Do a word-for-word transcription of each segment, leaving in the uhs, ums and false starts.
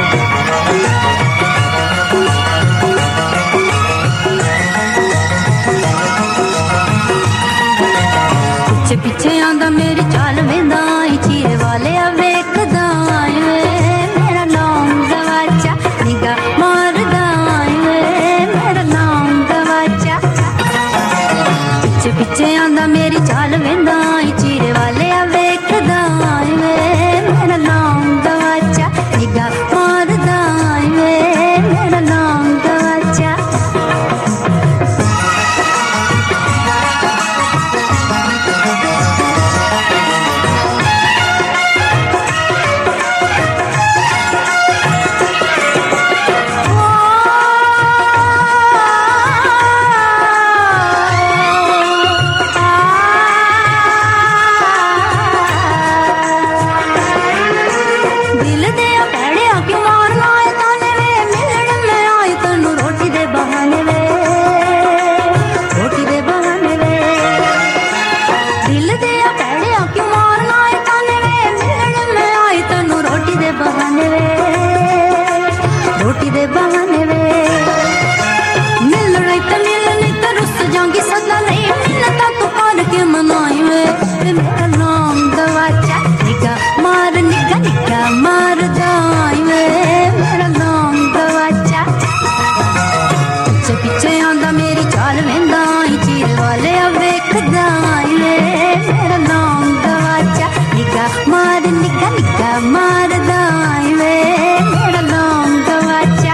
पीछे आंदा मेरी चाल वेंदा चीरे वाले वेखदा मेरा नाम गवाचा निगा मारदा मेरा नाम गवाचा पीछे पीछे आंदा मेरी चाल वेंदा चीरे वाले वेखदा मेरा नाम गवाचा निगा मारदा मेरा नाम गवाचा रोटी दे बहाने वे मिल रही तो मिल नहीं तो रुस जाऊंगी सदा नहीं मिलता तो कर के मनाई वे मेरा नाम गवाचा निगा मार निगा निगा मार जाई वे मेरा नाम गवाचा पीछे पीछे आंदा मेरी चाल वेंदा चीर वाले वेखदा वे मेरा नाम गवाचा निगा मार निगा निगा मार जाई वे मेरा नाम गवाचा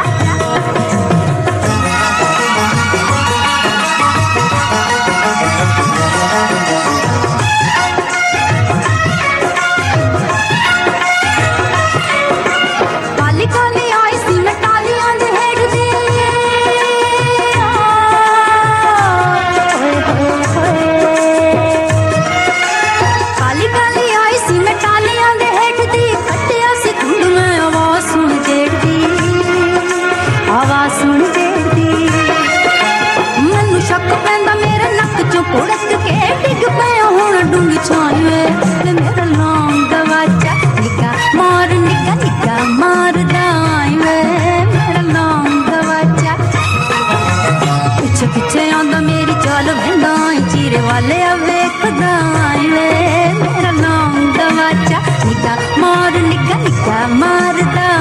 काली काली आई सी मैं टालियां दे हेड दी काली काली आई सी मैं टालियां दे हेड दी कट्टिया सी धुंड में आवाज सुन जेड़दी आवाज सुन जेड़दी मैनू शक पैंदा मेरे नक चों पुड़क के डिग पिया हुण डूंगी छाई वे मेरा नाम गवाचा निगा मार निगा निगा मार जाई वे मेरा नाम गवाचा पीछे पीछे आंदा मेरी चाल वेंदा चीरे वाले वेखदा वे मेरा नाम गवाचा निगा मार निगा निगा मार